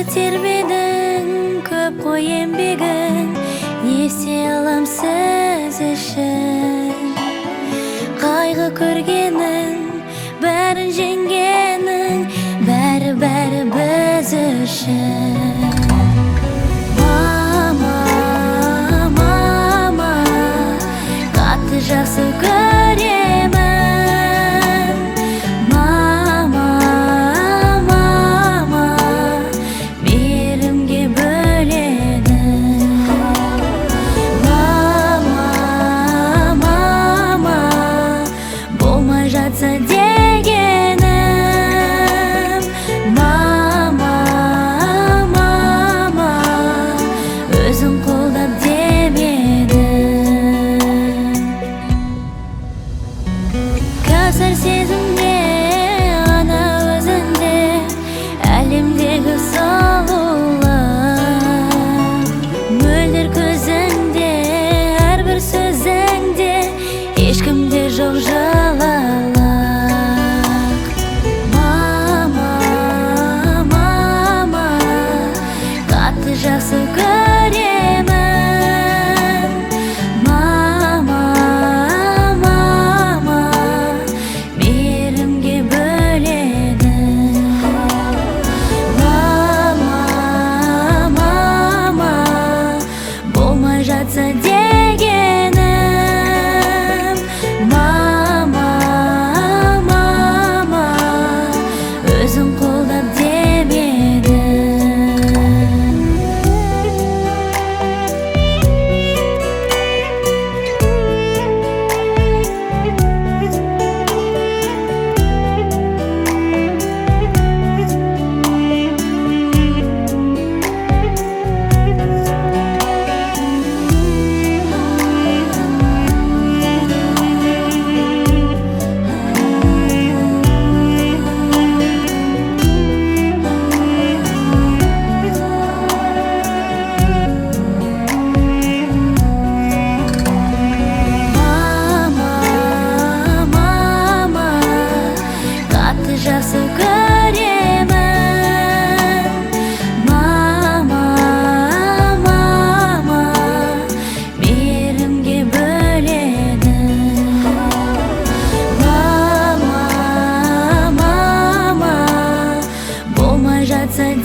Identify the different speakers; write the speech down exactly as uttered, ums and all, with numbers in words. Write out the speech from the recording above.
Speaker 1: тербедің көп қой еңбегің, не істей алам сіз үшін. Қайғы көргенің, бәрін жеңгенің, бәрі-бәрі біз үшін. Мама, мама, қатты жақсы көремін. Мама, мама, мейірімге бөледі. Мама, мама, болмай жатса дегенім. Мама, мама, өзің қолдап демедің. Кәусар сезімде ана өзіңде, әлемдегі сұлулық. Мөлдір көзіңде, әрбір сөзіңде, ешкімде жоқ жылылық. Мама, мама, қатты жақсы көремін. Мама, мама, мейірімге бөледі. Мама, мама, болмай жатса дегенім. Мама, мама, өзің қолдап демедің. Жақсы көремін. Мама, мама, мейірімге бөледі. Мама, мама, болмай жатса